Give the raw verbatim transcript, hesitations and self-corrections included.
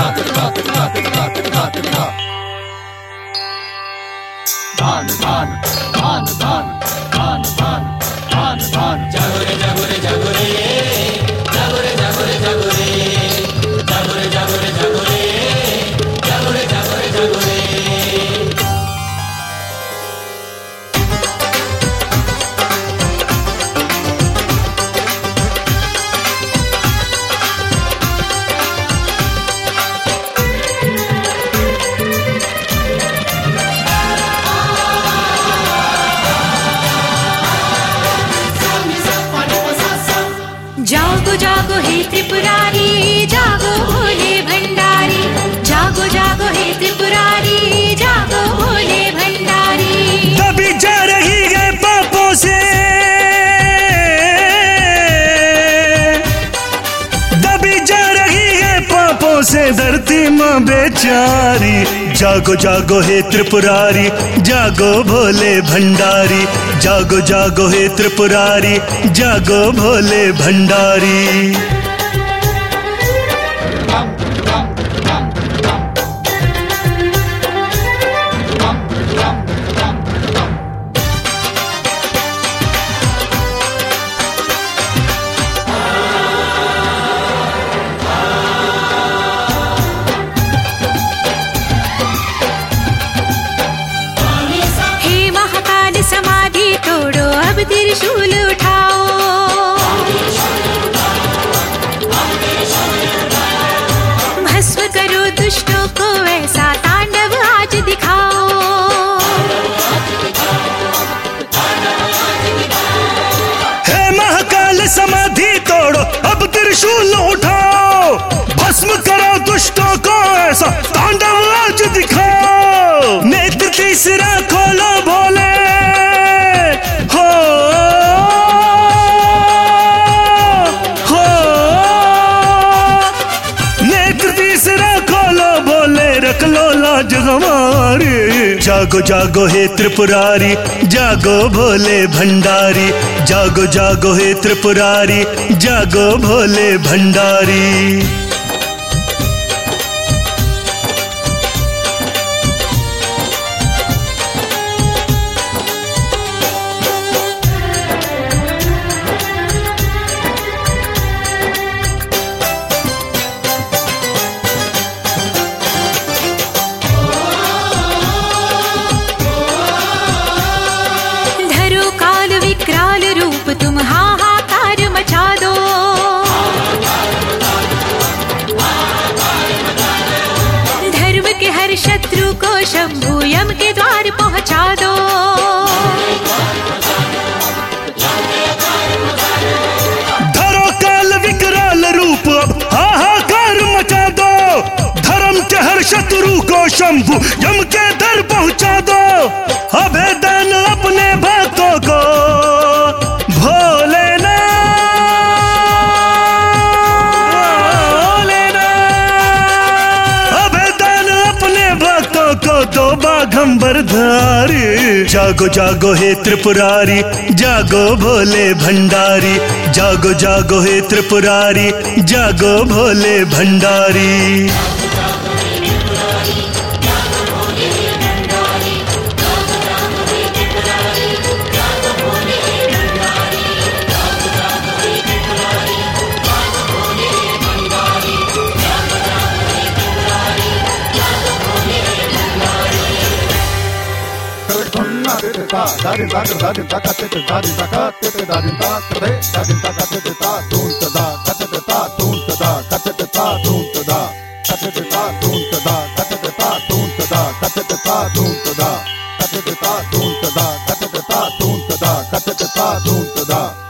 धान धान धान धान धान धान धान धान जागो रे जागो रे जागो रे जागो रे जागो रे जागो रे जागो रे जागो रे जागो रे जागो रे जागो रे जागो रे। जागो जागो हे त्रिपुरारी जागो भोले भंडारी, जागो जागो हे त्रिपुरारी जागो भोले भंडारी। दबी जा रही है पापों से, दबी जा रही है पापों से धरती माँ बेचारी। जागो जागो हे त्रिपुरारी जागो भोले भंडारी, जागो जागो हे त्रिपुरारी जागो भोले भंडारी। समाधि तोड़ो अब त्रिशूल उठाओ, भस्म करो दुष्टों को ऐसा तांडव आज दिखाओ। हे महाकाल समाधि तोड़ो अब त्रिशूल उठाओ, भस्म करो दुष्टों को ऐसा तांडव आज दिखाओ। नेत्र तीसरा खोलो भोले, रख लो लाज हमारी। जागो जागो हे त्रिपुरारी जागो भोले भंडारी, जागो जागो हे त्रिपुरारी जागो भोले भंडारी। तुम हाहाकार मचा दो, धर्म के हर शत्रु को शंभु यम के द्वार पहुंचा दो। धरो काल विकराल रूप अब हाहाकार मचा दो, धर्म के हर शत्रु को शंभु यम के दर पहुंचा दो। अभेदन अपने भक्तों को दो बाघंबर धारी। जागो जागो हे त्रिपुरारी जागो भोले भंडारी, जागो जागो हे त्रिपुरारी जागो भोले Bhandari. Dadin taka dadin taka tete dadin taka tete dadin ta kade dadin taka tete ta tun tada katete ta tun tada katete ta tun tada katete ta tun tada katete ta tun tada katete ta tun tada katete ta tun tada katete ta tun tada katete ta tun tada